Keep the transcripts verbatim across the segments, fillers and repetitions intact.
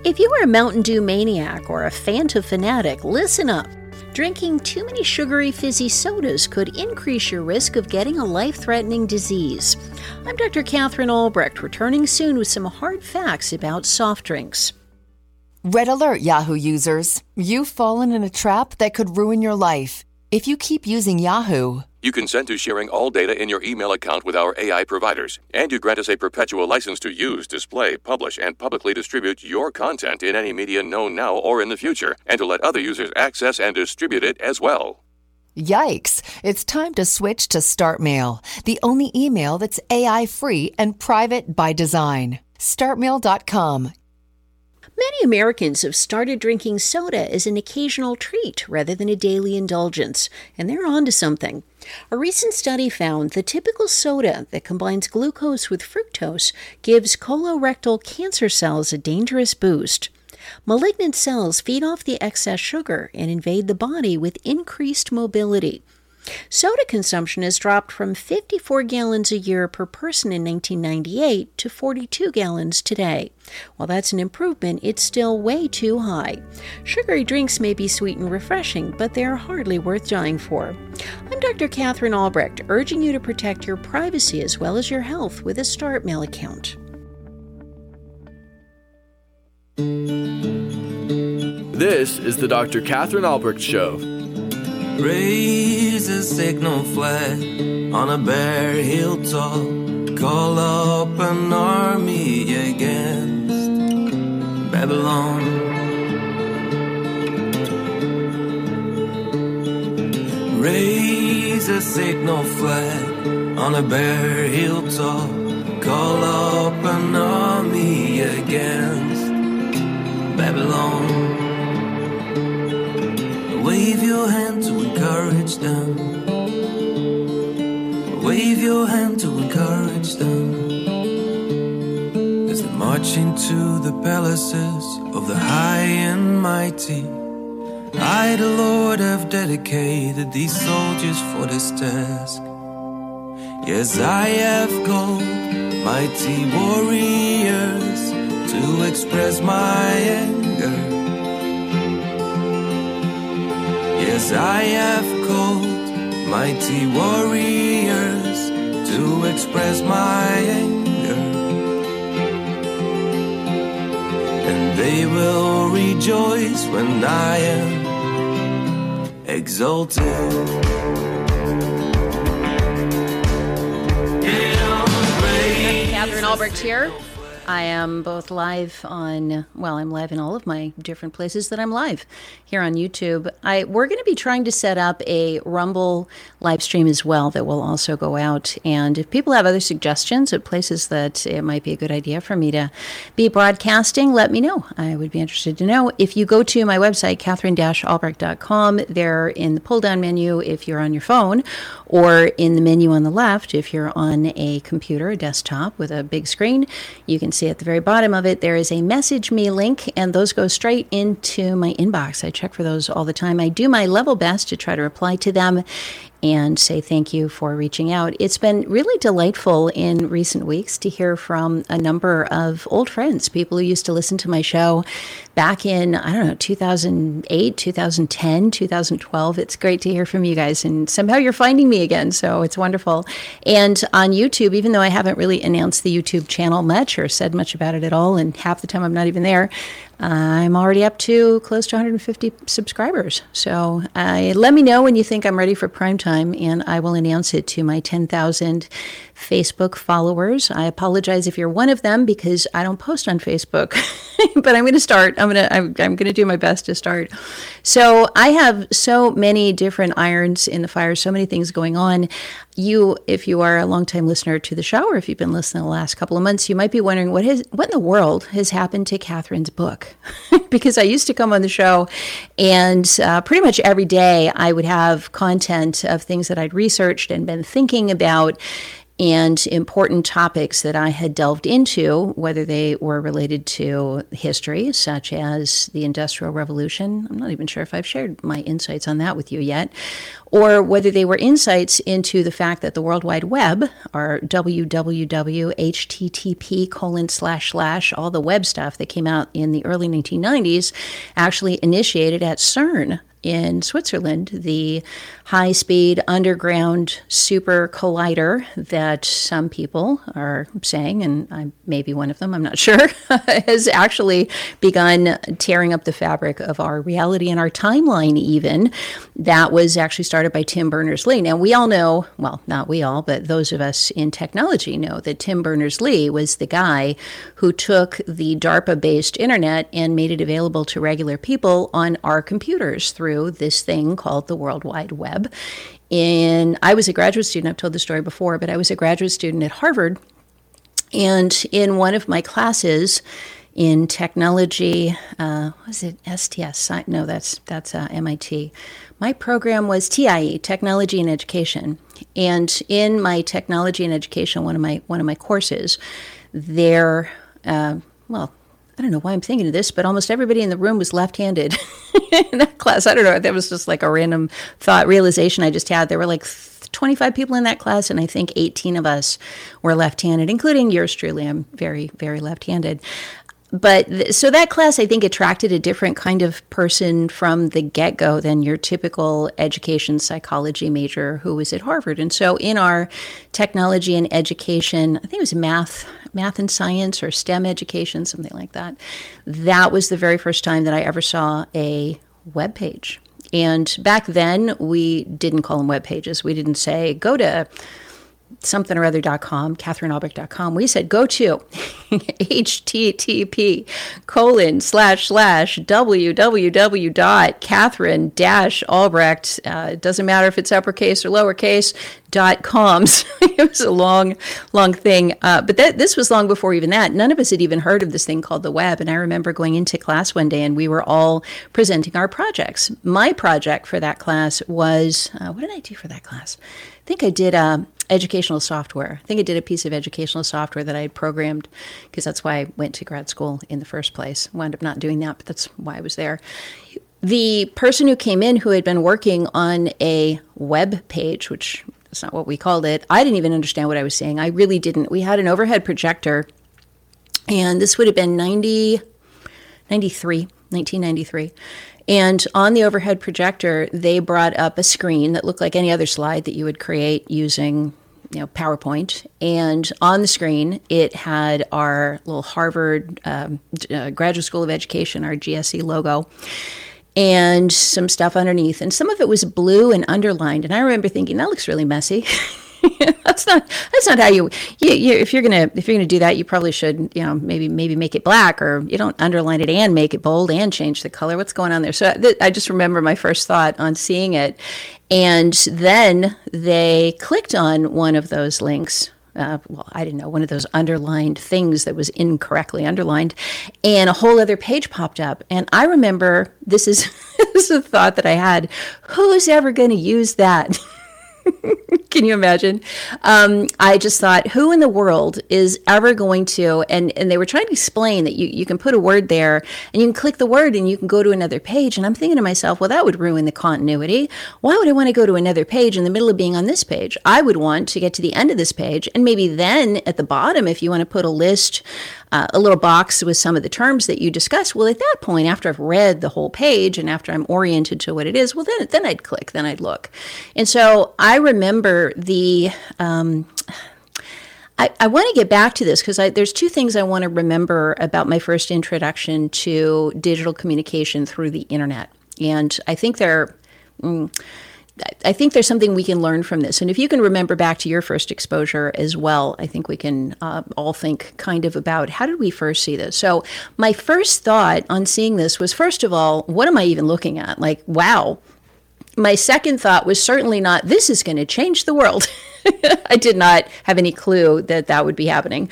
If you are a Mountain Dew maniac or a Fanta fanatic, listen up. Drinking too many sugary fizzy sodas could increase your risk of getting a life-threatening disease. I'm Doctor Catherine Albrecht, returning soon with some hard facts about soft drinks. Red alert, Yahoo users. You've fallen in a trap that could ruin your life. If you keep using Yahoo, you consent to sharing all data in your email account with our A I providers, and you grant us a perpetual license to use, display, publish, and publicly distribute your content in any media known now or in the future, and to let other users access and distribute it as well. Yikes! It's time to switch to StartMail, the only email that's A I-free and private by design. start mail dot com. Many Americans have started drinking soda as an occasional treat rather than a daily indulgence, and they're on to something. A recent study found the typical soda that combines glucose with fructose gives colorectal cancer cells a dangerous boost. Malignant cells feed off the excess sugar and invade the body with increased mobility. Soda consumption has dropped from fifty-four gallons a year per person in nineteen ninety-eight to forty-two gallons today. While that's an improvement, it's still way too high. Sugary drinks may be sweet and refreshing, but they are hardly worth dying for. I'm Doctor Catherine Albrecht, urging you to protect your privacy as well as your health with a StartMail account. This is the Doctor Catherine Albrecht Show. Raise a signal flag on a bare hilltop. Call up an army against Babylon. Raise a signal flag on a bare hilltop. Call up an army against Babylon. Wave your hand to encourage them. Wave your hand to encourage them. As they march into the palaces of the high and mighty. I, the Lord, have dedicated these soldiers for this task. Yes, I have called mighty warriors to express my anger. Yes, I have called mighty warriors to express my anger, and they will rejoice when I am exalted. Catherine Albrecht here. I am both live on, well, I'm live in all of my different places that I'm live here on YouTube. I We're going to be trying to set up a Rumble live stream as well that will also go out. And if people have other suggestions of places that it might be a good idea for me to be broadcasting, let me know. I would be interested to know. If you go to my website, catherine dash albrecht dot com, there in the pull-down menu if you're on your phone, or in the menu on the left if you're on a computer, a desktop with a big screen, you can see at the very bottom of it, there is a message me link, and those go straight into my inbox. I check for those all the time. I do my level best to try to reply to them and say thank you for reaching out. It's been really delightful in recent weeks to hear from a number of old friends, people who used to listen to my show back in, I don't know, two thousand eight, two thousand ten, two thousand twelve. It's great to hear from you guys, and somehow you're finding me again, so it's wonderful. And on YouTube, even though I haven't really announced the YouTube channel much or said much about it at all, and half the time I'm not even there, I'm already up to close to one hundred fifty subscribers. So uh, let me know when you think I'm ready for prime time, and I will announce it to my ten thousand Facebook followers. I apologize if you're one of them because I don't post on Facebook, but I'm going to start. I'm going to I'm, I'm going to do my best to start. So I have so many different irons in the fire, so many things going on. You, if you are a longtime listener to the show, or if you've been listening the last couple of months, you might be wondering what has what in the world has happened to Catherine's book. Because I used to come on the show, and uh, pretty much every day I would have content of things that I'd researched and been thinking about. and important topics that I had delved into, whether they were related to history, such as the Industrial Revolution. I'm not even sure if I've shared my insights on that with you yet, or whether they were insights into the fact that the World Wide Web, or W W W, H T T P colon slash slash, all the web stuff that came out in the early nineteen nineties, actually initiated at CERN in Switzerland, the high-speed underground super collider that some people are saying, and I may be one of them, I'm not sure, has actually begun tearing up the fabric of our reality and our timeline even. That was actually started by Tim Berners-Lee. Now, we all know, well, not we all, but those of us in technology know that Tim Berners-Lee was the guy who took the DARPA-based internet and made it available to regular people on our computers through this thing called the World Wide Web. And I was a graduate student, I've told the story before, but I was a graduate student at Harvard. And in one of my classes in technology, uh, was it S T S? No, that's that's uh, M I T. My program was T I E, Technology and Education. And in my technology and education, one of my one of my courses, there, uh, well, I don't know why I'm thinking of this, but almost everybody in the room was left-handed in that class. I don't know. That was just like a random thought realization I just had. There were like twenty-five people in that class, and I think eighteen of us were left-handed, including yours truly. I'm very, very left-handed. But th- so that class, I think, attracted a different kind of person from the get-go than your typical education psychology major who was at Harvard. And so in our technology and education, I think it was math, math and science or STEM education, something like that. That was the very first time that I ever saw a web page. And back then, we didn't call them web pages. We didn't say, go to something or other dot com, Catherine Albrecht dot com. We said go to H T T P colon slash slash W W W dot Catherine dash Albrecht. Uh, it doesn't matter if it's uppercase or lowercase dot coms. It was a long, long thing. Uh, but that, this was long before even that. None of us had even heard of this thing called the web. And I remember going into class one day and we were all presenting our projects. My project for that class was, uh, what did I do for that class? I think I did uh, educational software. I think I did a piece of educational software that I had programmed because that's why I went to grad school in the first place. Wound up not doing that, but that's why I was there. The person who came in who had been working on a web page, which is not what we called it, I didn't even understand what I was saying. I really didn't. We had an overhead projector, and this would have been ninety, ninety-three, nineteen ninety-three. And on the overhead projector, they brought up a screen that looked like any other slide that you would create using, you know, PowerPoint. And on the screen, it had our little Harvard um, uh, Graduate School of Education, our G S E logo, and some stuff underneath. And some of it was blue and underlined. And I remember thinking, that looks really messy. That's not that's not how you, you, you if you're gonna if you're gonna do that, you probably should, you know, maybe maybe make it black, or you don't underline it and make it bold and change the color. What's going on there? So th- I just remember my first thought on seeing it, and then they clicked on one of those links. Uh, well, I didn't know, one of those underlined things that was incorrectly underlined, and a whole other page popped up. And I remember this is this is a thought that I had: who's ever going to use that? Can you imagine? Um, I just thought, who in the world is ever going to, and, and they were trying to explain that you, you can put a word there and you can click the word and you can go to another page. And I'm thinking to myself, well, that would ruin the continuity. Why would I want to go to another page in the middle of being on this page? I would want to get to the end of this page. And maybe then at the bottom, if you want to put a list, uh, a little box with some of the terms that you discuss, well, at that point, after I've read the whole page and after I'm oriented to what it is, well, then, then I'd click, then I'd look. And so I remember the, um, I, I want to get back to this because there's two things I want to remember about my first introduction to digital communication through the internet. And I think there, mm, I think there's something we can learn from this. And if you can remember back to your first exposure as well, I think we can uh, all think kind of about how did we first see this? So my first thought on seeing this was, first of all, what am I even looking at? Like, wow. My second thought was certainly not, this is going to change the world. I did not have any clue that that would be happening.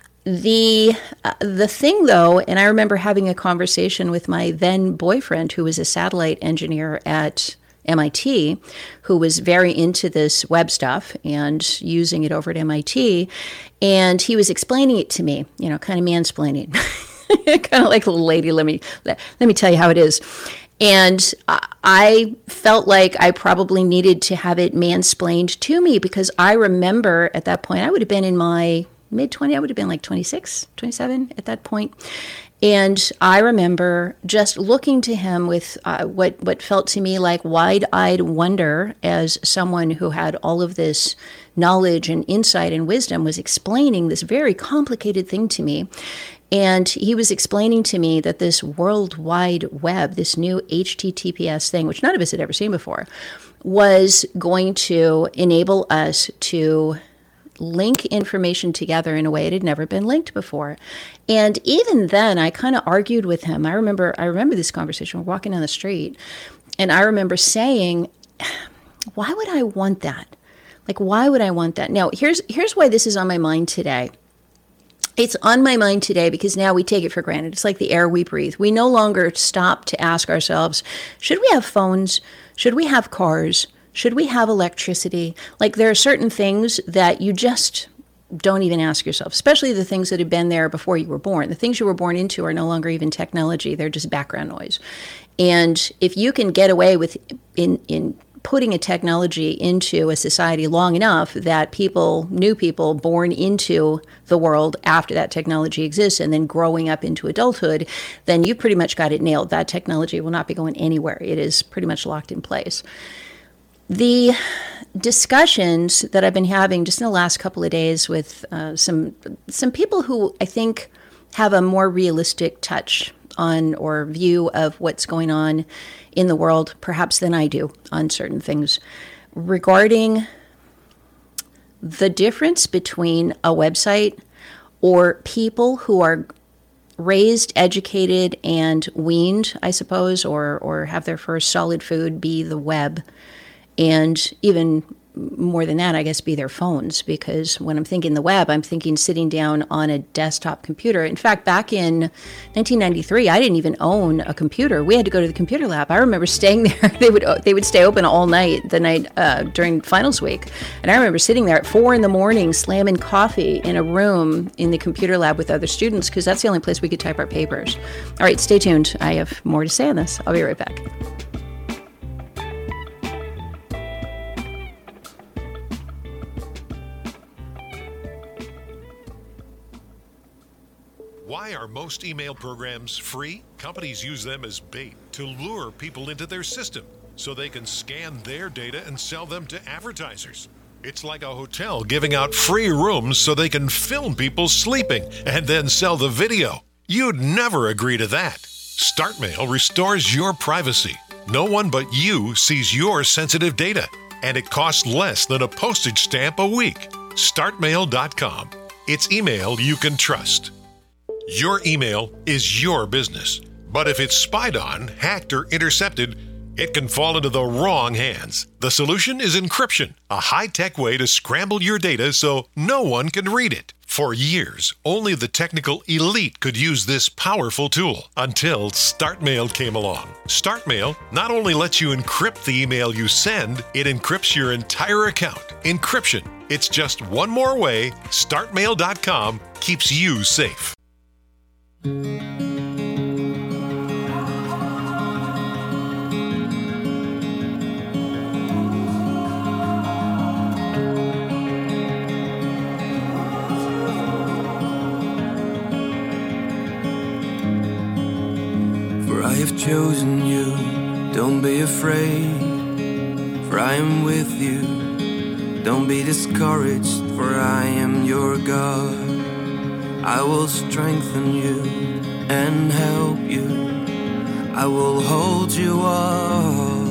The uh, the thing, though, and I remember having a conversation with my then boyfriend, who was a satellite engineer at M I T, who was very into this web stuff and using it over at M I T. And he was explaining it to me, you know, kind of mansplaining, kind of like a little lady. Let me, let, let me tell you how it is. And I felt like I probably needed to have it mansplained to me, because I remember at that point, I would have been in my mid twenties, I would have been like twenty-six, twenty-seven at that point. And I remember just looking to him with uh, what, what felt to me like wide-eyed wonder, as someone who had all of this knowledge and insight and wisdom was explaining this very complicated thing to me. And he was explaining to me that this World Wide Web, this new H T T P S thing, which none of us had ever seen before, was going to enable us to link information together in a way it had never been linked before. And even then, I kind of argued with him. I remember I remember this conversation. We're walking down the street, and I remember saying, why would I want that? Like, why would I want that? Now, here's here's why this is on my mind today. It's on my mind today because now we take it for granted. It's like the air we breathe. We no longer stop to ask ourselves, should we have phones? Should we have cars? Should we have electricity? Like, there are certain things that you just don't even ask yourself, especially the things that have been there before you were born. The things you were born into are no longer even technology. They're just background noise. And if you can get away with in in putting a technology into a society long enough that people, new people born into the world after that technology exists and then growing up into adulthood, then you've pretty much got it nailed. That technology will not be going anywhere. It is pretty much locked in place. The discussions that I've been having just in the last couple of days with uh, some some people who I think have a more realistic touch on or view of what's going on in the world, perhaps than I do on certain things, regarding the difference between a website or people who are raised, educated, and weaned, I suppose, or or have their first solid food be the web, and even more than that, I guess, be their phones. Because when I'm thinking the web, I'm thinking sitting down on a desktop computer. In fact, back in nineteen ninety-three, I didn't even own a computer. We had to go to the computer lab. I remember staying there. They would they would stay open all night the night uh, during finals week. And I remember sitting there at four in the morning, slamming coffee in a room in the computer lab with other students, because that's the only place we could type our papers. All right, stay tuned. I have more to say on this. I'll be right back. Why are most email programs free? Companies use them as bait to lure people into their system so they can scan their data and sell them to advertisers. It's like a hotel giving out free rooms so they can film people sleeping and then sell the video. You'd never agree to that. StartMail restores your privacy. No one but you sees your sensitive data, and it costs less than a postage stamp a week. start mail dot com. It's email you can trust. Your email is your business, but if it's spied on, hacked, or intercepted, it can fall into the wrong hands. The solution is encryption, a high-tech way to scramble your data so no one can read it. For years, only the technical elite could use this powerful tool until StartMail came along. StartMail not only lets you encrypt the email you send, it encrypts your entire account. Encryption. It's just one more way start mail dot com keeps you safe. For I have chosen you, don't be afraid, for I am with you. Don't be discouraged, for I am your God. I will strengthen you and help you. I will hold you up.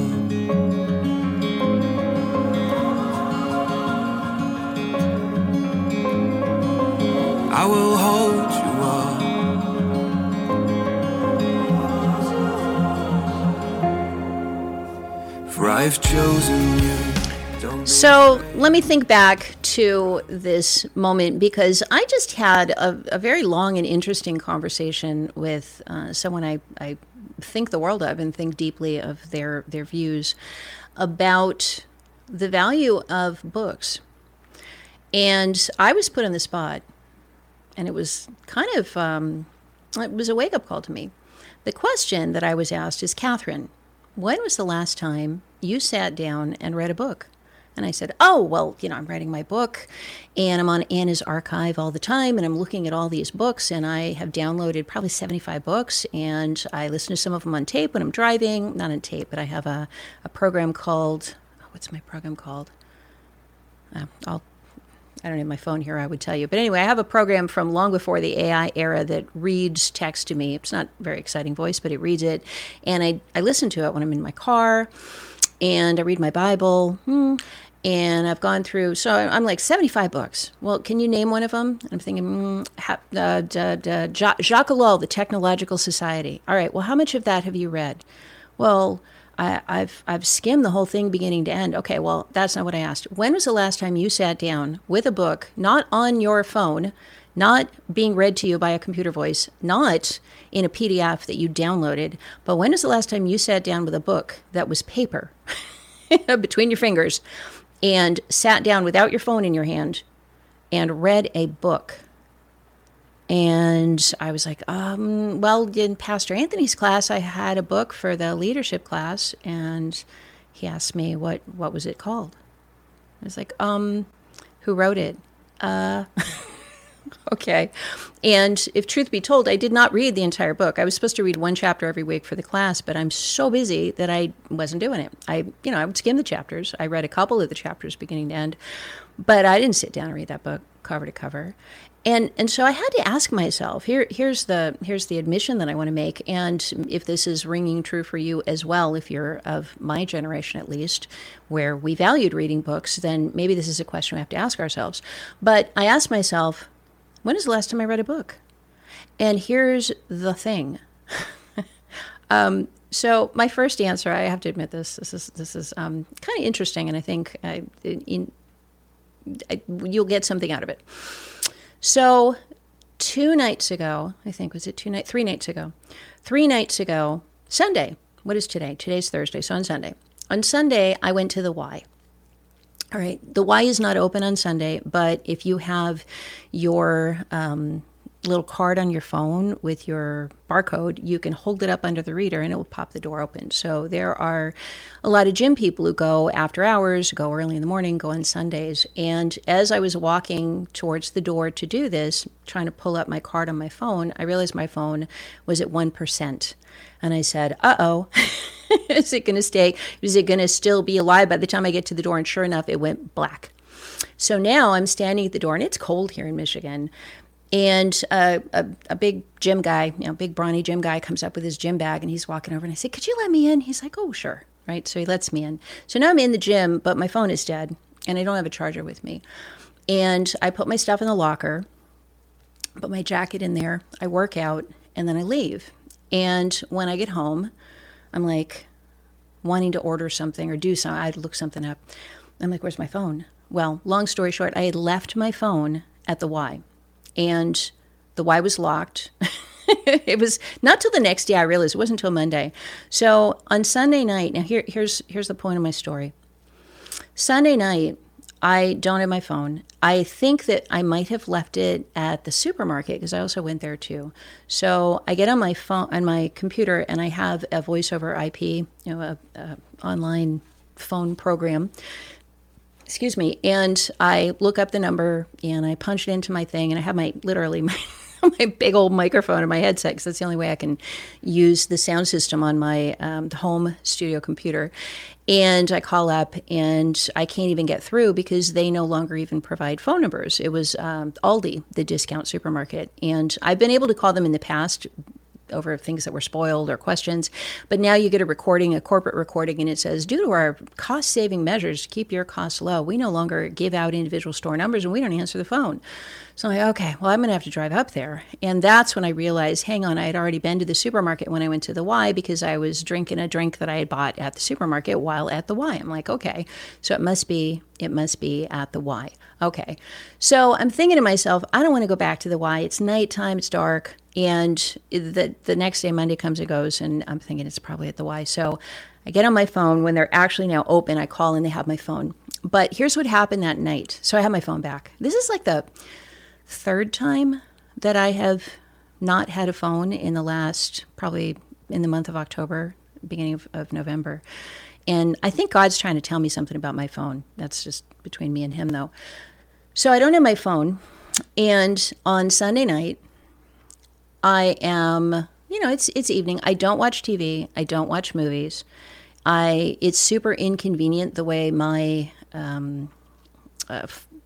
I will hold you up. For I've chosen you. So let me think back to this moment, because I just had a, a very long and interesting conversation with uh, someone I, I think the world of and think deeply of their, their views about the value of books. And I was put on the spot, and it was kind of, um, it was a wake-up call to me. The question that I was asked is, Catherine, when was the last time you sat down and read a book? And I said, oh, well, you know, I'm writing my book, and I'm on Anna's archive all the time, and I'm looking at all these books, and I have downloaded probably seventy-five books, and I listen to some of them on tape when I'm driving. Not on tape, but I have a, a program called, what's my program called? Uh, I'll, I don't have my phone here, I would tell you. But anyway, I have a program from long before the A I era that reads text to me. It's not a very exciting voice, but it reads it, and I, I listen to it when I'm in my car, and I read my Bible. Hmm. And I've gone through, so I'm like seventy-five books. Well, can you name one of them? And I'm thinking, mm, ha, uh, d- d- Jacques Ellul, The Technological Society. All right, well, how much of that have you read? Well, I, I've I've skimmed the whole thing beginning to end. Okay, well, that's not what I asked. When was the last time you sat down with a book, not on your phone, not being read to you by a computer voice, not in a P D F that you downloaded, but when was the last time you sat down with a book that was paper between your fingers, and sat down without your phone in your hand and read a book? And I was like, um, well, in Pastor Anthony's class, I had a book for the leadership class, and he asked me, what, what was it called? I was like, um, who wrote it? Uh, okay. And if truth be told, I did not read the entire book. I was supposed to read one chapter every week for the class, but I'm so busy that I wasn't doing it. I, you know, I would skim the chapters. I read a couple of the chapters beginning to end, but I didn't sit down and read that book cover to cover. And and so I had to ask myself, here here's the here's the admission that I want to make, and if this is ringing true for you as well, if you're of my generation at least, where we valued reading books, then maybe this is a question we have to ask ourselves. But I asked myself, when is the last time I read a book? And here's the thing. um, so my first answer, I have to admit this, this is this is um, kind of interesting, and I think I, in, I, you'll get something out of it. So two nights ago, I think, was it two nights, three nights ago, three nights ago, Sunday, what is today? Today's Thursday, so on Sunday. On Sunday, I went to the Y. All right, the Y is not open on Sunday, but if you have your um, little card on your phone with your barcode, you can hold it up under the reader and it will pop the door open. So there are a lot of gym people who go after hours, go early in the morning, go on Sundays. And as I was walking towards the door to do this, trying to pull up my card on my phone, I realized my phone was at one percent. And I said, uh-oh, is it going to stay? Is it going to still be alive by the time I get to the door? And sure enough, it went black. So now I'm standing at the door, and it's cold here in Michigan. And uh, a, a big gym guy, you know, big brawny gym guy comes up with his gym bag, and he's walking over, and I say, could you let me in? He's like, oh, sure. Right. So he lets me in. So now I'm in the gym, but my phone is dead, and I don't have a charger with me. And I put my stuff in the locker, put my jacket in there, I work out, and then I leave. And when I get home, I'm like wanting to order something or do something. I'd look something up. I'm like, where's my phone? Well, long story short, I had left my phone at the Y, and the Y was locked. It was not till the next day I realized. It wasn't until Monday. So on Sunday night, now here, here's here's the point of my story. Sunday night, I don't have my phone. I think that I might have left it at the supermarket because I also went there too. So I get on my phone, on my computer, and I have a voice over I P, you know, a, a online phone program. Excuse me. And I look up the number and I punch it into my thing, and I have my literally my. my big old microphone and my headset, because that's the only way I can use the sound system on my um, home studio computer. And I call up, and I can't even get through because they no longer even provide phone numbers. It was um, Aldi, the discount supermarket. And I've been able to call them in the past over things that were spoiled or questions. But now you get a recording, a corporate recording, and it says, due to our cost-saving measures to keep your costs low, we no longer give out individual store numbers, and we don't answer the phone. So I'm like, okay, well, I'm going to have to drive up there. And that's when I realized, hang on, I had already been to the supermarket when I went to the Y because I was drinking a drink that I had bought at the supermarket while at the Y. I'm like, okay, so it must be, it must be at the Y. Okay. So I'm thinking to myself, I don't want to go back to the Y. It's nighttime, it's dark. And the the next day, Monday comes and goes, and I'm thinking it's probably at the Y. So I get on my phone. When they're actually now open, I call and they have my phone. But here's what happened that night. So I have my phone back. This is like the third time that I have not had a phone in the last, probably in the month of October, beginning of, of November. And I think God's trying to tell me something about my phone. That's just between me and him, though. So I don't have my phone. And on Sunday night, I am, you know, it's it's evening. I don't watch T V. I don't watch movies. I it's super inconvenient the way my um, uh,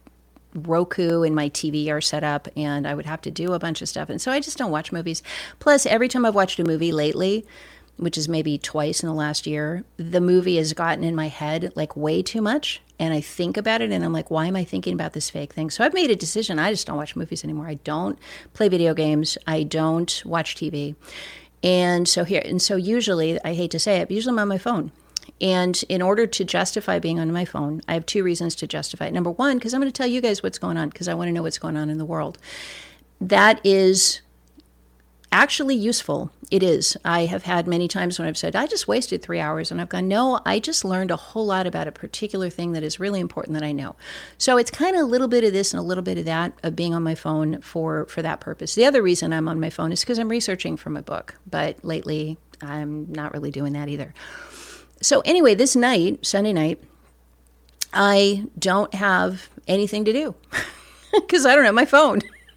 Roku and my T V are set up, and I would have to do a bunch of stuff. And so I just don't watch movies. Plus, every time I've watched a movie lately, which is maybe twice in the last year, the movie has gotten in my head like way too much. And I think about it and I'm like, why am I thinking about this fake thing? So I've made a decision. I just don't watch movies anymore. I don't play video games. I don't watch T V. And so here, and so usually, I hate to say it, but usually I'm on my phone. And in order to justify being on my phone, I have two reasons to justify it. Number one, because I'm going to tell you guys what's going on, because I want to know what's going on in the world. That is actually useful. It is. I have had many times when I've said, I just wasted three hours. And I've gone, no, I just learned a whole lot about a particular thing that is really important that I know. So it's kind of a little bit of this and a little bit of that of being on my phone for, for that purpose. The other reason I'm on my phone is because I'm researching for my book. But lately, I'm not really doing that either. So anyway, this night, Sunday night, I don't have anything to do because I don't have my phone.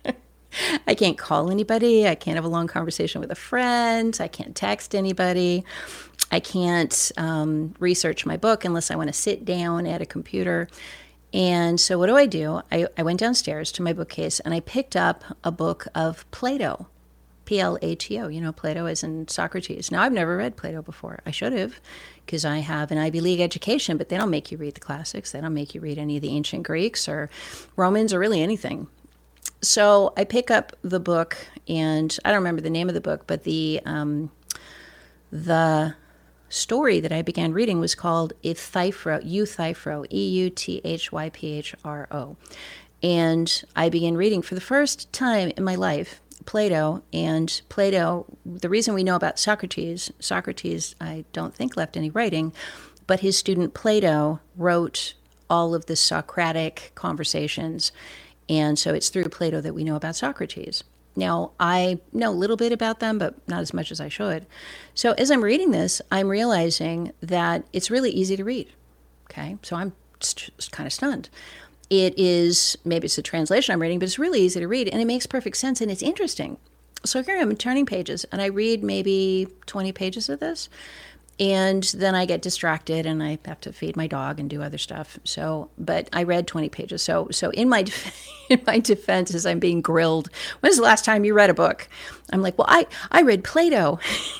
I can't call anybody. I can't have a long conversation with a friend. I can't text anybody. I can't um, research my book unless I want to sit down at a computer. And so what do I do? I, I went downstairs to my bookcase and I picked up a book of Plato, P L A T O. You know, Plato as in Socrates. Now, I've never read Plato before. I should have, because I have an Ivy League education, but they don't make you read the classics. They don't make you read any of the ancient Greeks or Romans or really anything. So I pick up the book, and I don't remember the name of the book, but the um, the story that I began reading was called Euthyphro, Euthyphro, E U T H Y P H R O. And I began reading for the first time in my life Plato. And Plato, the reason we know about Socrates, Socrates I don't think left any writing, but his student Plato wrote all of the Socratic conversations. And so it's through Plato that we know about Socrates. Now, I know a little bit about them, but not as much as I should. So as I'm reading this, I'm realizing that it's really easy to read. Okay, so I'm just kind of stunned. It is, maybe it's a translation I'm reading, but it's really easy to read, and it makes perfect sense, and it's interesting. So here I'm turning pages, and I read maybe twenty pages of this, and then I get distracted and I have to feed my dog and do other stuff. So, but I read twenty pages. So, so in my in my defense, as I'm being grilled, when's the last time you read a book? I'm like, well, I, I read Plato.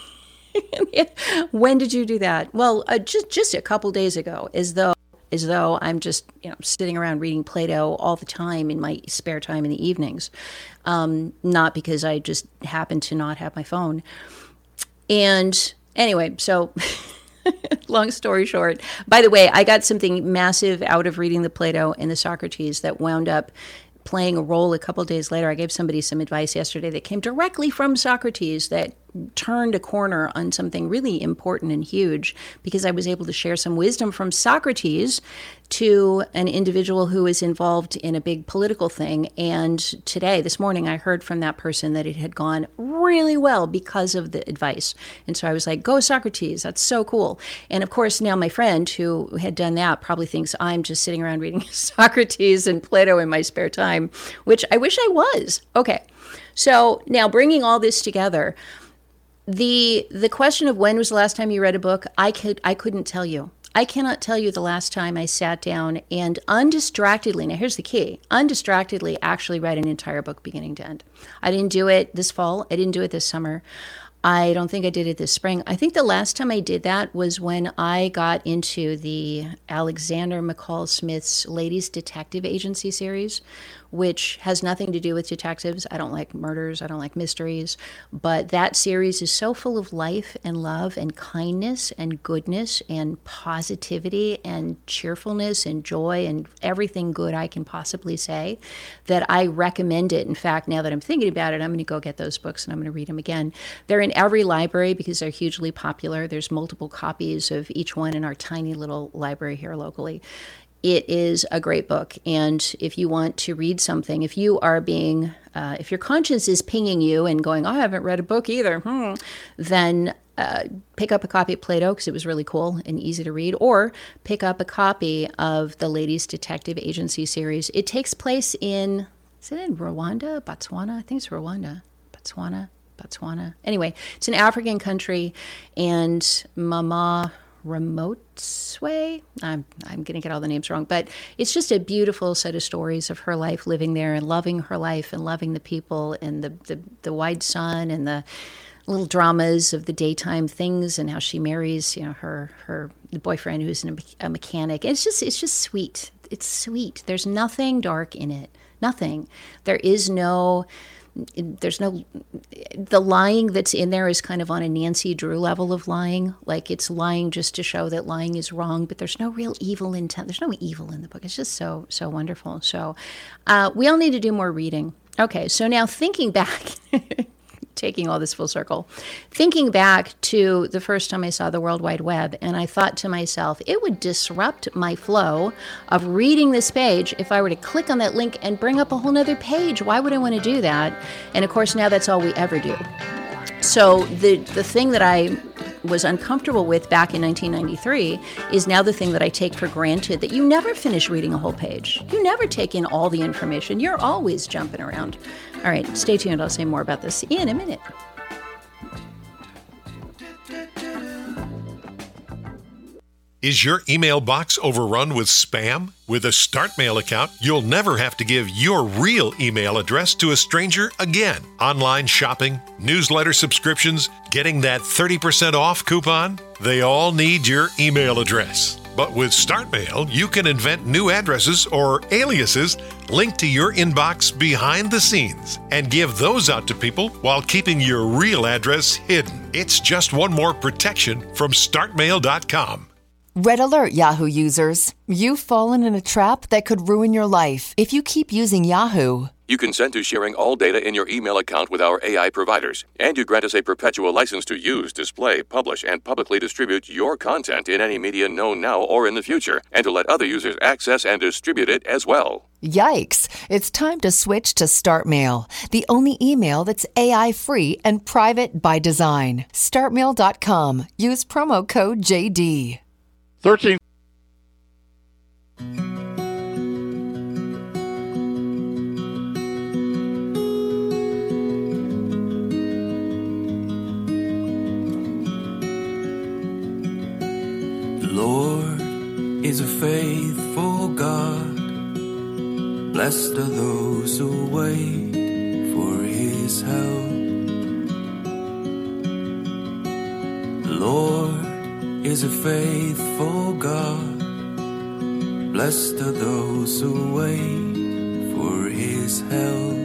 When did you do that? Well, uh, just just a couple days ago, as though as though I'm just you know sitting around reading Plato all the time in my spare time in the evenings, um, not because I just happen to not have my phone. And anyway, so long story short, by the way, I got something massive out of reading the Plato and the Socrates that wound up playing a role a couple of days later. I gave somebody some advice yesterday that came directly from Socrates that turned a corner on something really important and huge, because I was able to share some wisdom from Socrates to an individual who is involved in a big political thing. And today, this morning, I heard from that person that it had gone really well because of the advice. And so I was like, go Socrates, that's so cool. And of course, now my friend who had done that probably thinks I'm just sitting around reading Socrates and Plato in my spare time, which I wish I was. Okay, so now bringing all this together, The the question of when was the last time you read a book, I could I couldn't tell you. I cannot tell you the last time I sat down and undistractedly, now here's the key, undistractedly actually read an entire book beginning to end. I didn't do it this fall. I didn't do it this summer. I don't think I did it this spring. I think the last time I did that was when I got into the Alexander McCall Smith's Ladies Detective Agency series, which has nothing to do with detectives. I don't like murders. I don't like mysteries. But that series is so full of life and love and kindness and goodness and positivity and cheerfulness and joy and everything good I can possibly say that I recommend it. In fact, now that I'm thinking about it, I'm going to go get those books and I'm going to read them again. They're in every library because they're hugely popular. There's multiple copies of each one in our tiny little library here locally. It is a great book. And if you want to read something, if you are being, uh, if your conscience is pinging you and going, oh, I haven't read a book either, hmm, then uh, pick up a copy of Plato because it was really cool and easy to read, or pick up a copy of the Ladies Detective Agency series. It takes place in, is it in Rwanda, Botswana? I think it's Rwanda, Botswana, Botswana. Anyway, it's an African country, and Mama Ramotse, I'm I'm going to get all the names wrong, but it's just a beautiful set of stories of her life living there and loving her life and loving the people and the, the, the wide sun and the little dramas of the daytime things and how she marries, you know, her her the boyfriend who's an, a mechanic. It's just it's just sweet. It's sweet. There's nothing dark in it. Nothing. There is no There's no, the lying that's in there is kind of on a Nancy Drew level of lying. Like it's lying just to show that lying is wrong, but there's no real evil intent. There's no evil in the book. It's just so, so wonderful. So uh, we all need to do more reading. Okay, so now thinking back, taking all this full circle, thinking back to the first time I saw the World Wide Web, and I thought to myself, it would disrupt my flow of reading this page if I were to click on that link and bring up a whole nother page. Why would I want to do that? And of course, now that's all we ever do. So the the thing that I was uncomfortable with back in nineteen ninety-three is now the thing that I take for granted, that you never finish reading a whole page. You never take in all the information. You're always jumping around. All right, stay tuned. I'll say more about this in a minute. Is your email box overrun with spam? With a StartMail account, you'll never have to give your real email address to a stranger again. Online shopping, newsletter subscriptions, getting that thirty percent off coupon, they all need your email address. But with StartMail, you can invent new addresses or aliases linked to your inbox behind the scenes and give those out to people while keeping your real address hidden. It's just one more protection from start mail dot com. Red alert, Yahoo users. You've fallen in a trap that could ruin your life if you keep using Yahoo. You consent to sharing all data in your email account with our A I providers, and you grant us a perpetual license to use, display, publish, and publicly distribute your content in any media known now or in the future, and to let other users access and distribute it as well. Yikes! It's time to switch to StartMail, the only email that's A I-free and private by design. start mail dot com. Use promo code J D. thirteen. The Lord is a faithful God. Blessed are those who wait for His help. The Lord is a faithful God. Blessed are those who wait for His help.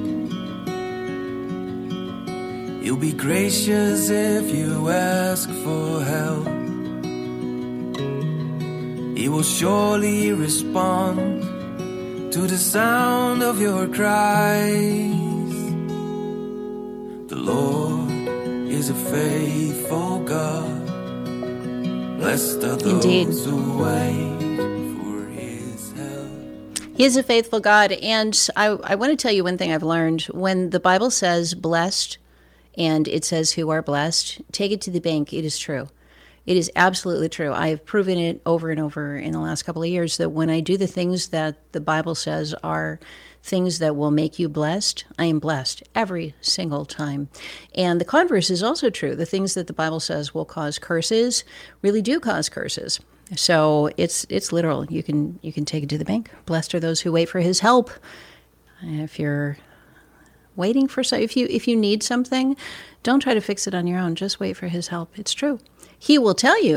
He'll be gracious if you ask for help. He will surely respond to the sound of your cries. The Lord is a faithful God. Blessed are those Indeed. who wait for His help. He is a faithful God. And I, I want to tell you one thing I've learned. When the Bible says blessed and it says who are blessed, take it to the bank. It is true. It is absolutely true. I have proven it over and over in the last couple of years that when I do the things that the Bible says are things that will make you blessed, I am blessed every single time. And the converse is also true. The things that the Bible says will cause curses really do cause curses. So it's it's literal. You can you can take it to the bank. Blessed are those who wait for His help. If you're waiting for so, if you if you need something, don't try to fix it on your own. Just wait for His help. It's true. He will tell you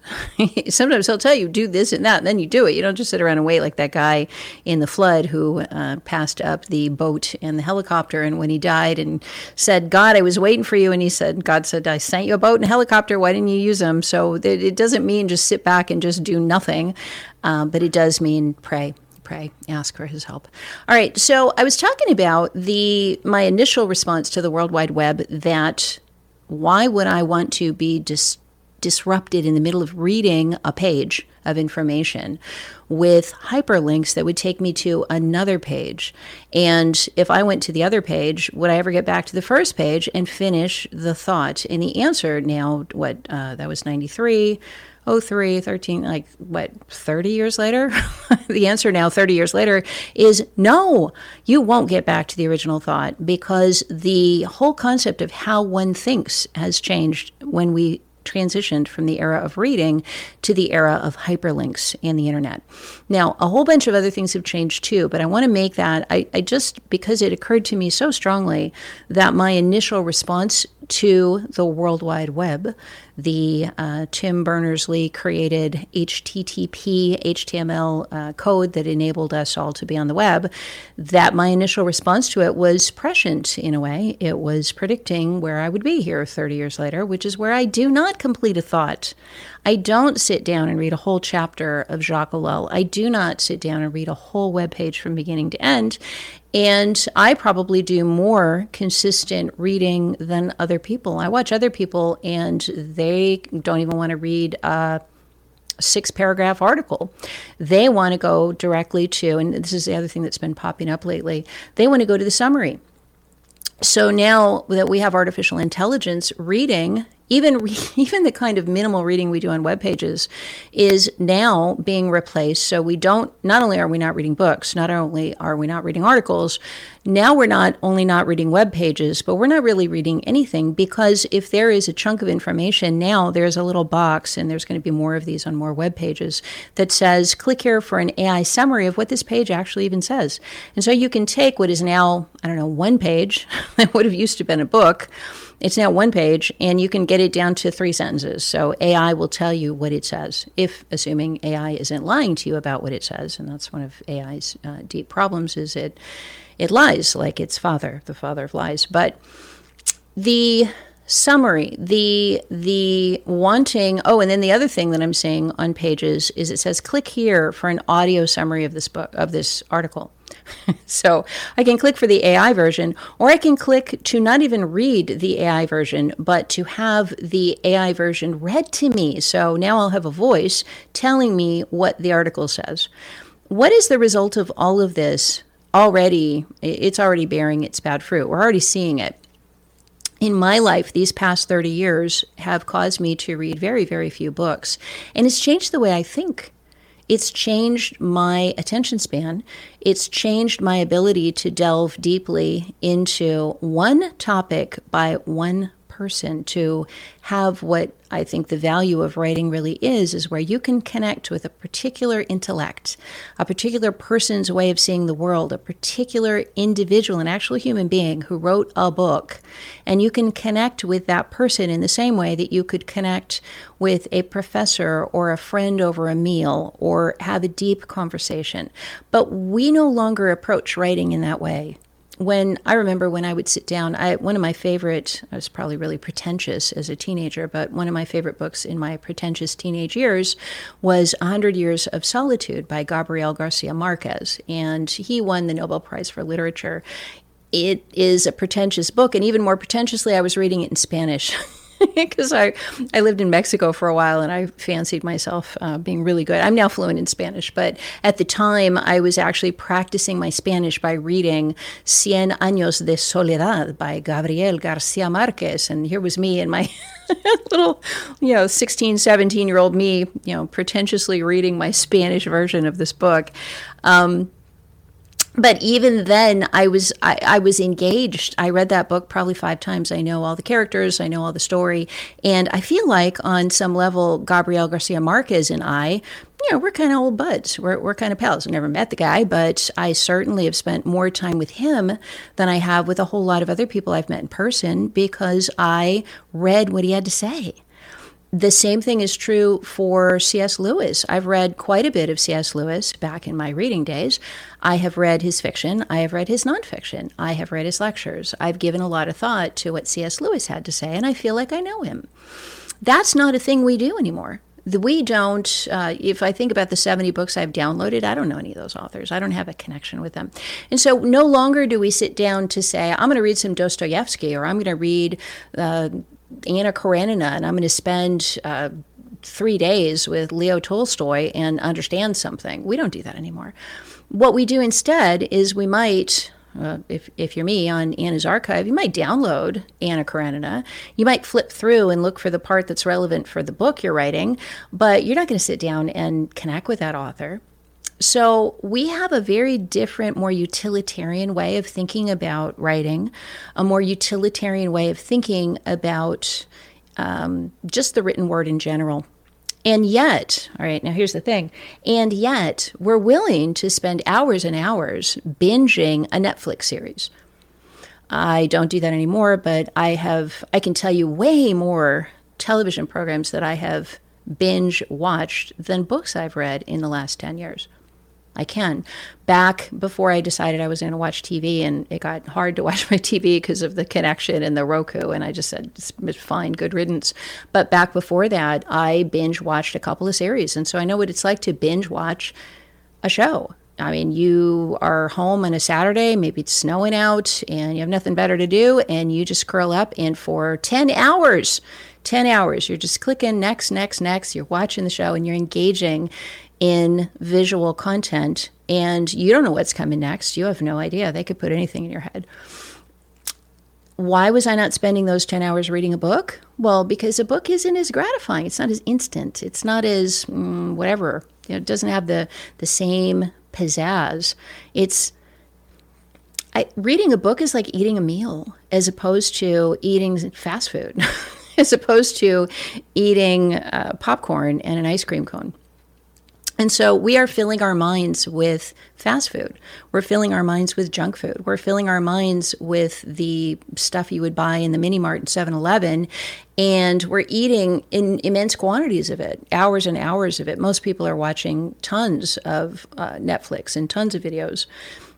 Sometimes he'll tell you, do this and that, and then you do it. You don't just sit around and wait like that guy in the flood who uh, passed up the boat and the helicopter. And when he died and said, God, I was waiting for you. And he said, God said, I sent you a boat and a helicopter. Why didn't you use them? So it, it doesn't mean just sit back and just do nothing. Uh, but it does mean pray. Pray, ask for his help. All right, so I was talking about the my initial response to the World Wide Web, that why would I want to be dis- disrupted in the middle of reading a page of information with hyperlinks that would take me to another page? And if I went to the other page, would I ever get back to the first page and finish the thought? And the answer now, what, uh, that was ninety-three, oh three, thirteen, like what, thirty years later? The answer now, thirty years later, is no, you won't get back to the original thought, because the whole concept of how one thinks has changed when we transitioned from the era of reading to the era of hyperlinks and the internet. Now, a whole bunch of other things have changed too, but I want to make that, I, I just, because it occurred to me so strongly that my initial response to the World Wide Web, the uh, Tim Berners-Lee created H T T P, H T M L uh, code that enabled us all to be on the web, that my initial response to it was prescient in a way. It was predicting where I would be here thirty years later, which is where I do not complete a thought. I don't sit down and read a whole chapter of Jacques Ellul. I do not sit down and read a whole web page from beginning to end. And I probably do more consistent reading than other people. I watch other people and they don't even want to read a six paragraph article. They want to go directly to, and this is the other thing that's been popping up lately, they want to go to the summary. So now that we have artificial intelligence, reading, even even the kind of minimal reading we do on web pages, is now being replaced. So we don't, not only are we not reading books, not only are we not reading articles, now we're not only not reading web pages, but we're not really reading anything, because if there is a chunk of information, now there's a little box, and there's going to be more of these on more web pages, that says, click here for an A I summary of what this page actually even says. And so you can take what is now, I don't know, one page that would have used to have been a book. It's now one page, and you can get it down to three sentences. So A I will tell you what it says, if assuming A I isn't lying to you about what it says. And that's one of A I's uh, deep problems, is it it lies like its father, the father of lies. But the summary, the the wanting, oh, and then the other thing that I'm saying on pages is it says, click here for an audio summary of this book, of this article. So I can click for the A I version, or I can click to not even read the A I version, but to have the A I version read to me. So now I'll have a voice telling me what the article says. What is the result of all of this? Already, it's already bearing its bad fruit. We're already seeing it. In my life, these past thirty years have caused me to read very, very few books, and it's changed the way I think. It's changed my attention span. It's changed my ability to delve deeply into one topic by one person, to have what I think the value of writing really is, is where you can connect with a particular intellect, a particular person's way of seeing the world, a particular individual, an actual human being who wrote a book. And you can connect with that person in the same way that you could connect with a professor or a friend over a meal, or have a deep conversation. But we no longer approach writing in that way. When I remember when I would sit down, I one of my favorite, I was probably really pretentious as a teenager, but one of my favorite books in my pretentious teenage years was one hundred Years of Solitude by Gabriel Garcia Marquez, and he won the Nobel Prize for Literature. It is a pretentious book, and even more pretentiously, I was reading it in Spanish. Because I, I lived in Mexico for a while, and I fancied myself uh, being really good. I'm now fluent in Spanish, but at the time I was actually practicing my Spanish by reading Cien Años de Soledad by Gabriel Garcia Marquez. And here was me and my little, you know, sixteen, seventeen-year-old me, you know, pretentiously reading my Spanish version of this book. Um, But even then, I was I, I was engaged. I read that book probably five times. I know all the characters. I know all the story. And I feel like on some level, Gabriel Garcia Marquez and I, you know, we're kind of old buds. We're we're kind of pals. I've never met the guy, but I certainly have spent more time with him than I have with a whole lot of other people I've met in person, because I read what he had to say. The same thing is true for C S. Lewis. I've read quite a bit of C S. Lewis back in my reading days. I have read his fiction. I have read his nonfiction. I have read his lectures. I've given a lot of thought to what C S. Lewis had to say, and I feel like I know him. That's not a thing we do anymore. We don't, uh, if I think about the seventy books I've downloaded, I don't know any of those authors. I don't have a connection with them. And so no longer do we sit down to say, I'm going to read some Dostoevsky, or I'm going to read uh, Anna Karenina, and I'm going to spend uh, three days with Leo Tolstoy and understand something. We don't do that anymore. What we do instead is we might... Uh, if if you're me on Anna's archive, you might download Anna Karenina. You might flip through and look for the part that's relevant for the book you're writing, but you're not going to sit down and connect with that author. So we have a very different, more utilitarian way of thinking about writing, a more utilitarian way of thinking about um, just the written word in general. And yet, all right, now here's the thing, and yet we're willing to spend hours and hours binging a Netflix series. I don't do that anymore, but I have, I can tell you way more television programs that I have binge watched than books I've read in the last ten years. I can. Back before I decided I was going to watch T V, and it got hard to watch my T V because of the connection and the Roku, and I just said, it's fine, good riddance. But back before that, I binge watched a couple of series, and so I know what it's like to binge watch a show. I mean, you are home on a Saturday, maybe it's snowing out, and you have nothing better to do, and you just curl up, and for ten hours, ten hours, you're just clicking next, next, next, you're watching the show, and you're engaging in visual content, and you don't know what's coming next. You have no idea. They could put anything in your head. Why was I not spending those ten hours reading a book? Well, because a book isn't as gratifying. It's not as instant. It's not as mm, whatever. You know, it doesn't have the, the same pizzazz. It's I, reading a book is like eating a meal as opposed to eating fast food, as opposed to eating uh, popcorn and an ice cream cone. And so we are filling our minds with fast food. We're filling our minds with junk food. We're filling our minds with the stuff you would buy in the mini mart and seven eleven. And we're eating in immense quantities of it, hours and hours of it. Most people are watching tons of uh, Netflix and tons of videos.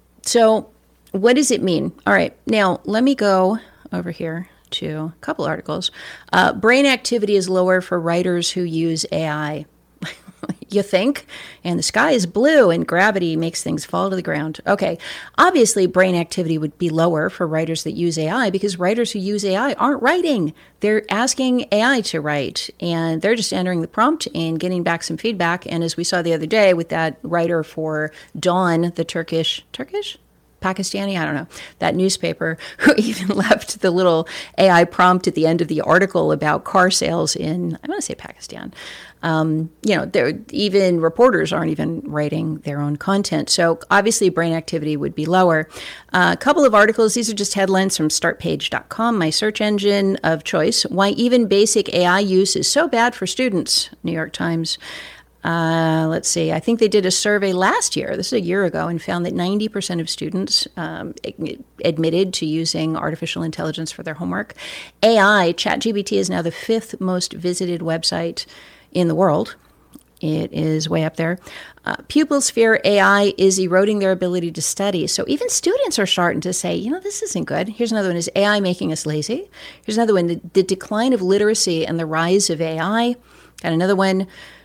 So what does it mean? All right, now let me go over here to a couple articles. Uh, brain activity is lower for writers who use A I. You think? And the sky is blue and gravity makes things fall to the ground. Okay, obviously brain activity would be lower for writers that use A I because writers who use A I aren't writing. They're asking A I to write, and they're just entering the prompt and getting back some feedback. And as we saw the other day with that writer for Dawn, the Turkish, Turkish? Pakistani, I don't know, that newspaper, who even left the little A I prompt at the end of the article about car sales in, I want to say Pakistan. Um, you know, even reporters aren't even writing their own content. So obviously brain activity would be lower. Uh, a couple of articles, these are just headlines from start page dot com, my search engine of choice. Why even basic A I use is so bad for students, New York Times. Uh, let's see, I think they did a survey last year, this is a year ago, and found that ninety percent of students um, admitted to using artificial intelligence for their homework. A I, ChatGPT, is now the fifth most visited website in the world. It is way up there. Uh, pupils fear A I is eroding their ability to study. So even students are starting to say, you know, this isn't good. Here's another one, is A I making us lazy? Here's another one, the, the decline of literacy and the rise of A I. Got another one.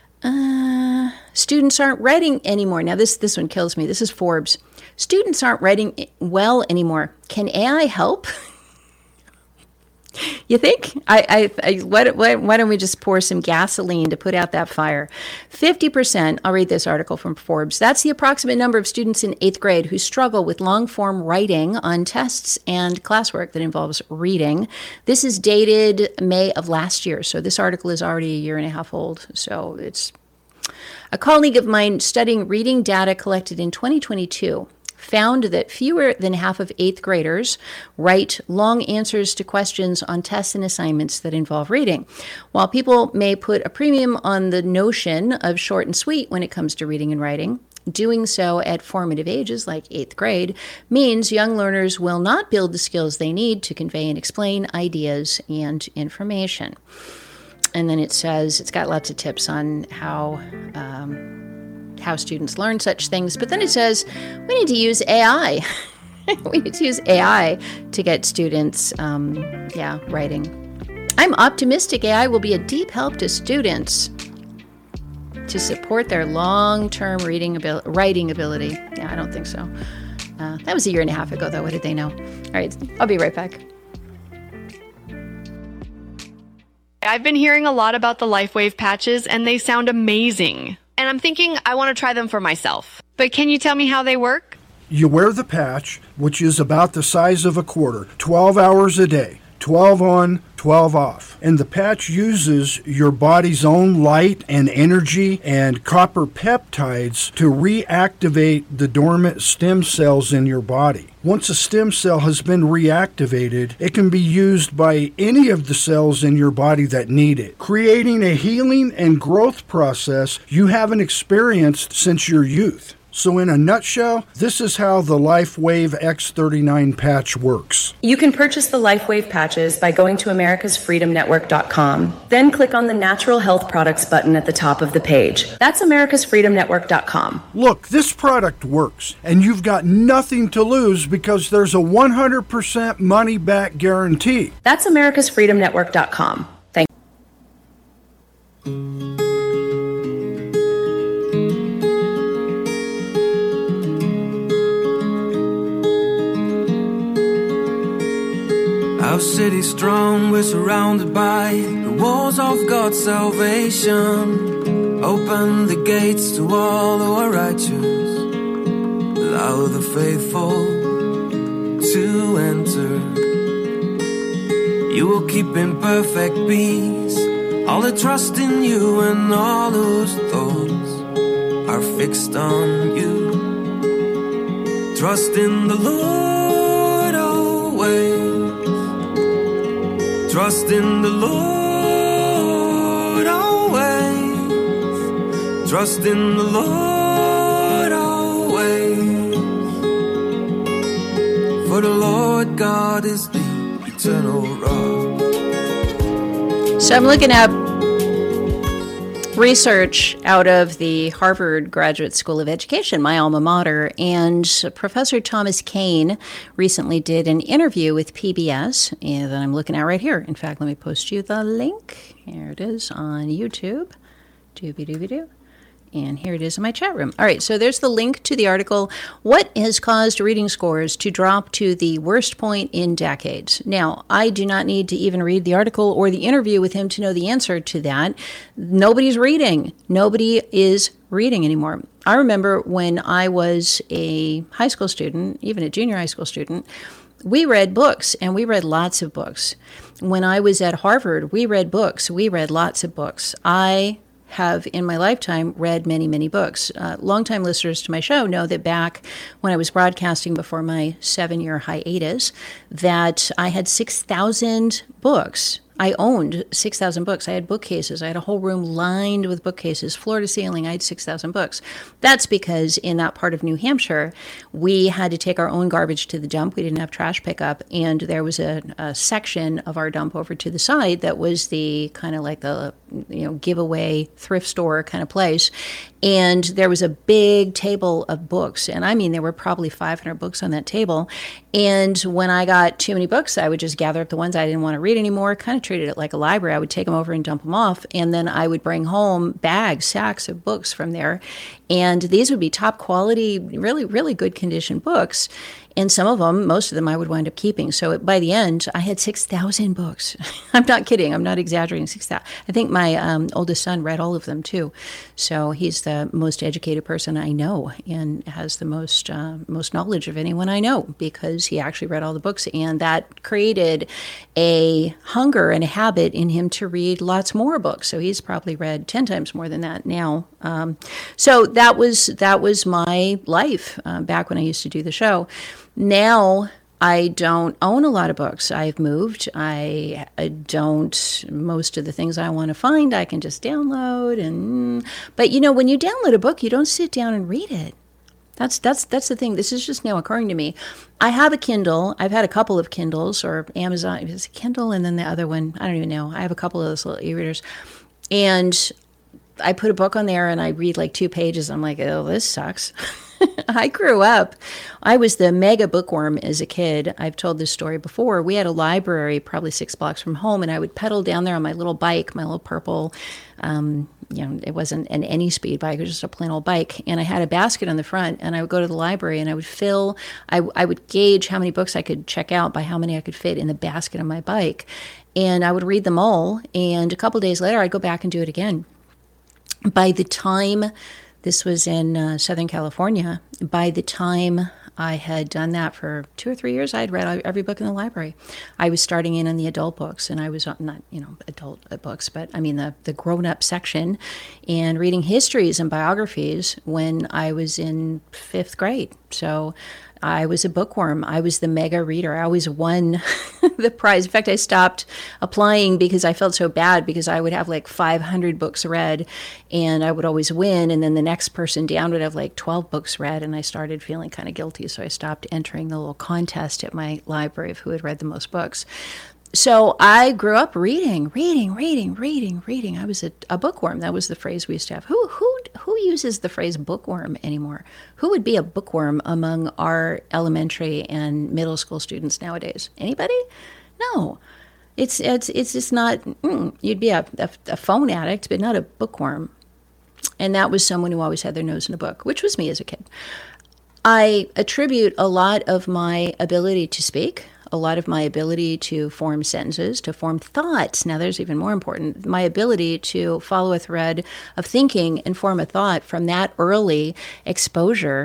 Uh, students aren't writing anymore. Now, this this one kills me. This is Forbes. Students aren't writing well anymore. Can A I help? You think? I, I, I why, why, why don't we just pour some gasoline to put out that fire? fifty percent, I'll read this article from Forbes. That's the approximate number of students in eighth grade who struggle with long-form writing on tests and classwork that involves reading. This is dated May of last year, so this article is already a year and a half old. So it's a colleague of mine studying reading data collected in twenty twenty-two found that fewer than half of eighth graders write long answers to questions on tests and assignments that involve reading. While people may put a premium on the notion of short and sweet when it comes to reading and writing, doing so at formative ages like eighth grade means young learners will not build the skills they need to convey and explain ideas and information. And then it says, it's got lots of tips on how um, how students learn such things. But then it says, we need to use A I. we need to use A I to get students, um, yeah, writing. I'm optimistic A I will be a deep help to students to support their long-term reading abil- writing ability. Yeah, I don't think so. Uh, that was a year and a half ago, though. What did they know? All right, I'll be right back. I've been hearing a lot about the LifeWave patches, and they sound amazing. And I'm thinking I want to try them for myself. But can you tell me how they work? You wear the patch, which is about the size of a quarter, twelve hours a day, twelve on, twelve off. And the patch uses your body's own light and energy and copper peptides to reactivate the dormant stem cells in your body. Once a stem cell has been reactivated, it can be used by any of the cells in your body that need it, creating a healing and growth process you haven't experienced since your youth. So in a nutshell, this is how the LifeWave X thirty-nine patch works. You can purchase the LifeWave patches by going to americas freedom network dot com. Then click on the Natural Health Products button at the top of the page. That's americas freedom network dot com. Look, this product works, and you've got nothing to lose because there's a one hundred percent money-back guarantee. That's americas freedom network dot com. Thank you. Our city's strong, we're surrounded by the walls of God's salvation. Open the gates to all who are righteous. Allow the faithful to enter. You will keep in perfect peace all that trust in you and all whose thoughts are fixed on you. Trust in the Lord always. Trust in the Lord always. Trust in the Lord always. For the Lord God is the eternal rock. So I'm looking up research out of the Harvard Graduate School of Education, my alma mater, and Professor Thomas Kane recently did an interview with P B S that I'm looking at right here. In fact, let me post you the link. Here it is on YouTube. Doobie-doobie-doo. And here it is in my chat room. All right, so there's the link to the article, What Has Caused Reading Scores to Drop to the Worst Point in Decades? Now, I do not need to even read the article or the interview with him to know the answer to that. Nobody's reading. Nobody is reading anymore. I remember when I was a high school student, even a junior high school student, we read books, and we read lots of books. When I was at Harvard, we read books. We read lots of books. I have in my lifetime read many, many books. Uh, longtime listeners to my show know that back when I was broadcasting before my seven-year hiatus, that I had six thousand books. I owned six thousand books. I had bookcases. I had a whole room lined with bookcases, floor to ceiling. I had six thousand books. That's because in that part of New Hampshire, we had to take our own garbage to the dump. We didn't have trash pickup. And there was a, a section of our dump over to the side that was the kind of like the, you know, giveaway thrift store kind of place. And there was a big table of books. And I mean, there were probably five hundred books on that table. And when I got too many books, I would just gather up the ones I didn't want to read anymore, kind of treated it like a library. I would take them over and dump them off. And then I would bring home bags, sacks of books from there. And these would be top quality, really, really good condition books. And some of them, most of them, I would wind up keeping. So by the end, I had six thousand books. I'm not kidding. I'm not exaggerating. six thousand. I think my um, oldest son read all of them, too. So he's the most educated person I know and has the most uh, most knowledge of anyone I know because he actually read all the books. And that created a hunger and a habit in him to read lots more books. So he's probably read ten times more than that now. Um, so that was, that was my life uh, back when I used to do the show. Now, I don't own a lot of books. I've moved. I, I don't, most of the things I want to find, I can just download. And But, you know, when you download a book, you don't sit down and read it. That's that's that's the thing. This is just now occurring to me. I have a Kindle. I've had a couple of Kindles, or Amazon. It's a Kindle, and then the other one, I don't even know. I have a couple of those little e-readers. And I put a book on there, and I read like two pages. I'm like, oh, this sucks. I grew up, I was the mega bookworm as a kid. I've told this story before. We had a library probably six blocks from home, and I would pedal down there on my little bike, my little purple, um, you know, it wasn't an any speed bike, it was just a plain old bike. And I had a basket on the front, and I would go to the library, and I would fill, I, I would gauge how many books I could check out by how many I could fit in the basket on my bike. And I would read them all, and a couple of days later, I'd go back and do it again. By the time... This was in uh, Southern California. By the time I had done that for two or three years, I had read every book in the library. I was starting in on the adult books, and I was not, you know, adult books, but I mean the, the grown-up section, and reading histories and biographies when I was in fifth grade. So I was a bookworm. I was the mega reader. I always won the prize. In fact, I stopped applying because I felt so bad, because I would have like five hundred books read, and I would always win. And then the next person down would have like twelve books read, and I started feeling kind of guilty. So I stopped entering the little contest at my library of who had read the most books. So I grew up reading, reading, reading, reading, reading. I was a, a bookworm. That was the phrase we used to have. Who who who uses the phrase bookworm anymore? Who would be a bookworm among our elementary and middle school students nowadays? Anybody? No. It's it's it's just not. Mm, you'd be a, a, a phone addict, but not a bookworm. And that was someone who always had their nose in a book, which was me as a kid. I attribute a lot of my ability to speak, a lot of my ability to form sentences, to form thoughts. Now, there's even more important, my ability to follow a thread of thinking and form a thought from that early exposure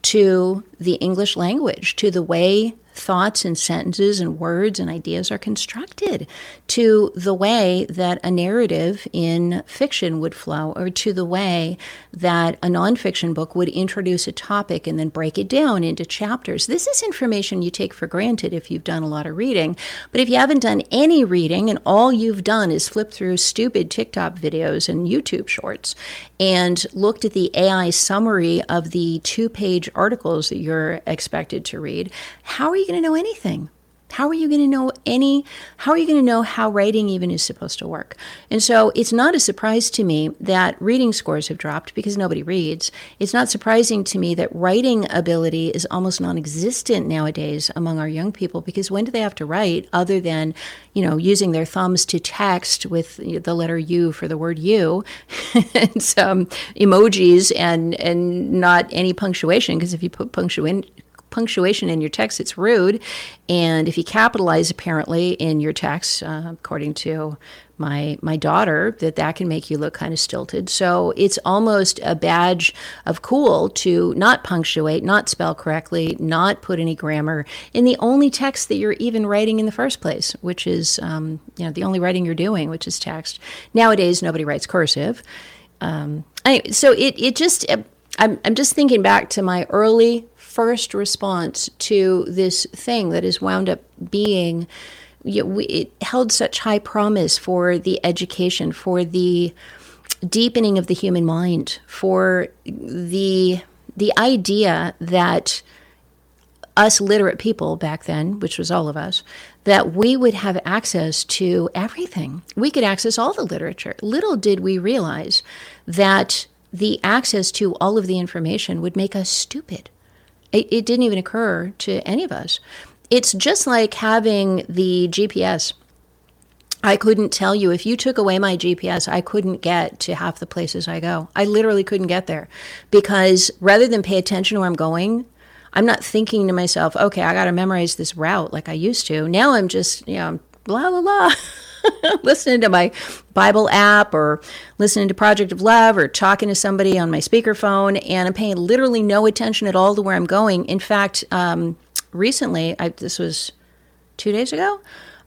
to the English language, to the way thoughts and sentences and words and ideas are constructed, to the way that a narrative in fiction would flow, or to the way that a nonfiction book would introduce a topic and then break it down into chapters. This is information you take for granted if you've done a lot of reading. But if you haven't done any reading and all you've done is flip through stupid TikTok videos and YouTube shorts and looked at the A I summary of the two-page articles that you're expected to read, how are you going to know anything? How are you going to know any, how are you going to know how writing even is supposed to work? And so it's not a surprise to me that reading scores have dropped because nobody reads. It's not surprising to me that writing ability is almost non-existent nowadays among our young people, because when do they have to write other than, you know, using their thumbs to text with the letter U for the word you and some emojis and, and not any punctuation, because if you put punctuation punctuation in your text, it's rude. And if you capitalize apparently in your text, uh, according to my my daughter, that that can make you look kind of stilted. So it's almost a badge of cool to not punctuate, not spell correctly, not put any grammar in the only text that you're even writing in the first place, which is um, you know the only writing you're doing, which is text. Nowadays, nobody writes cursive. Um, anyway, so it it just I'm I'm just thinking back to my early first response to this thing that has wound up being, you know, we, it held such high promise for the education, for the deepening of the human mind, for the the idea that us literate people back then, which was all of us, that we would have access to everything. We could access all the literature. Little did we realize that the access to all of the information would make us stupid. It, it didn't even occur to any of us. It's just like having the G P S. I couldn't tell you, if you took away my G P S, I couldn't get to half the places I go. I literally couldn't get there, because rather than pay attention to where I'm going, I'm not thinking to myself, okay, I got to memorize this route like I used to. Now I'm just, you know, blah, blah, blah. Listening to my Bible app, or listening to Project of Love, or talking to somebody on my speakerphone, and I'm paying literally no attention at all to where I'm going. In fact, um, recently, I, this was two days ago,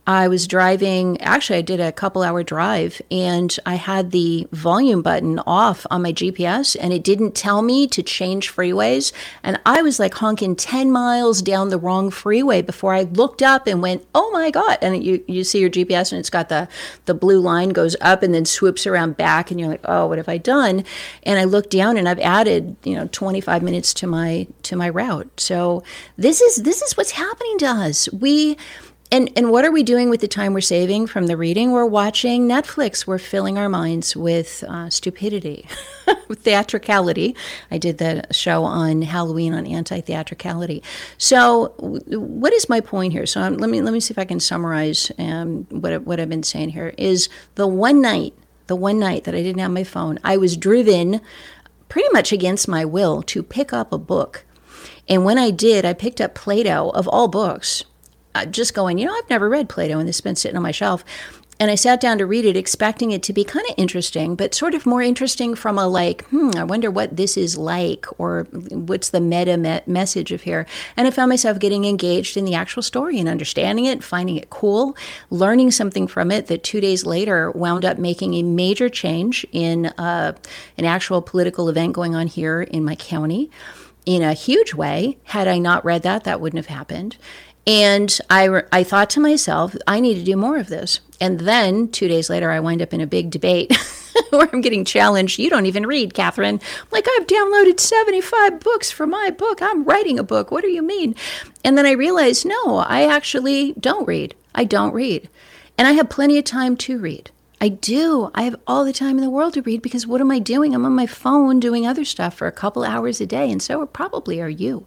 I was driving, actually I did a couple hour drive, and I had the volume button off on my G P S, and it didn't tell me to change freeways. And I was like honking ten miles down the wrong freeway before I looked up and went, oh my God. And you, you see your G P S and it's got the, the blue line goes up and then swoops around back, and you're like, oh, what have I done? And I looked down and I've added, you know, twenty-five minutes to my, to my route. So this is, this is what's happening to us. We, And and what are we doing with the time we're saving from the reading? We're watching Netflix. We're filling our minds with uh, stupidity, with theatricality. I did the show on Halloween on anti-theatricality. So what is my point here? So um, let me let me see if I can summarize um, what what I've been saying here. Is the one night, the one night that I didn't have my phone, I was driven pretty much against my will to pick up a book. And when I did, I picked up Plato, of all books. Uh, just going, you know, I've never read Plato, and this has been sitting on my shelf. And I sat down to read it, expecting it to be kind of interesting, but sort of more interesting from a like, hmm, I wonder what this is like, or what's the meta me- message of here. And I found myself getting engaged in the actual story and understanding it, finding it cool, learning something from it that two days later wound up making a major change in uh, an actual political event going on here in my county in a huge way. Had I not read that, that wouldn't have happened. And I, I thought to myself, I need to do more of this. And then two days later, I wind up in a big debate where I'm getting challenged. You don't even read, Catherine. I'm like, I've downloaded seventy-five books for my book. I'm writing a book. What do you mean? And then I realized, no, I actually don't read. I don't read. And I have plenty of time to read. I do. I have all the time in the world to read, because what am I doing? I'm on my phone doing other stuff for a couple hours a day. And so probably are you.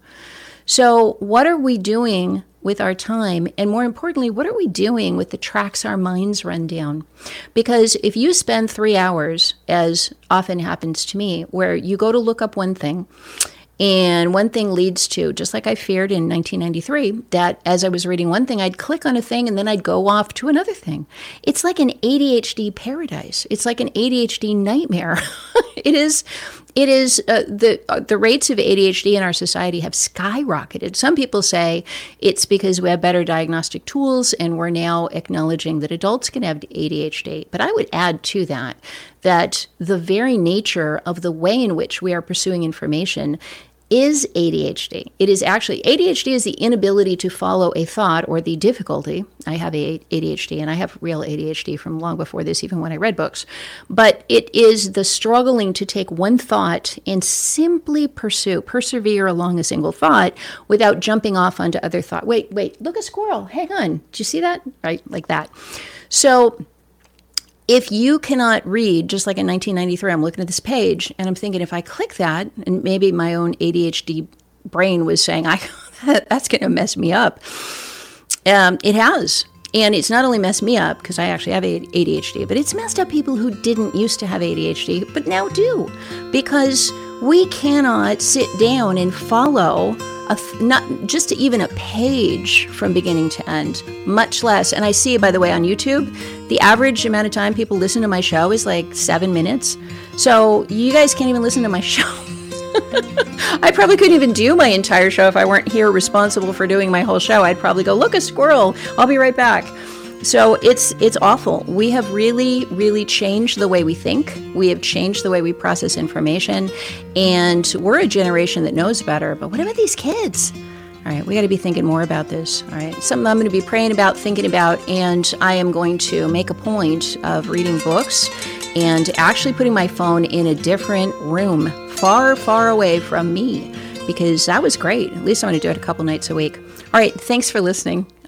So what are we doing with our time? And more importantly, what are we doing with the tracks our minds run down? Because if you spend three hours, as often happens to me, where you go to look up one thing, and one thing leads to, just like I feared in nineteen ninety-three, that as I was reading one thing, I'd click on a thing and then I'd go off to another thing. It's like an A D H D paradise. It's like an A D H D nightmare. It is, it is uh, the uh, the rates of A D H D in our society have skyrocketed. Some people say it's because we have better diagnostic tools and we're now acknowledging that adults can have A D H D. But I would add to that that the very nature of the way in which we are pursuing information is A D H D. It is actually, A D H D is the inability to follow a thought, or the difficulty. I have a A D H D, and I have real A D H D from long before this, even when I read books. But it is the struggling to take one thought and simply pursue, persevere along a single thought without jumping off onto other thought. Wait, wait, look, a squirrel. Hang on. Do you see that? Right, like that. So if you cannot read, just like in nineteen ninety-three, I'm looking at this page and I'm thinking, if I click that, and maybe my own A D H D brain was saying, I that's going to mess me up. Um, it has. And it's not only messed me up, because I actually have A D H D, but it's messed up people who didn't used to have A D H D, but now do. Because we cannot sit down and follow A th- not just even a page from beginning to end, much less. And I see, by the way, on YouTube, the average amount of time people listen to my show is like seven minutes. So you guys can't even listen to my show. I probably couldn't even do my entire show if I weren't here responsible for doing my whole show. I'd probably go, look, a squirrel. I'll be right back. So it's it's awful. We have really, really changed the way we think. We have changed the way we process information. And we're a generation that knows better. But what about these kids? All right, we got to be thinking more about this. All right, something I'm going to be praying about, thinking about, and I am going to make a point of reading books and actually putting my phone in a different room, far, far away from me, because that was great. At least I'm going to do it a couple nights a week. All right, thanks for listening.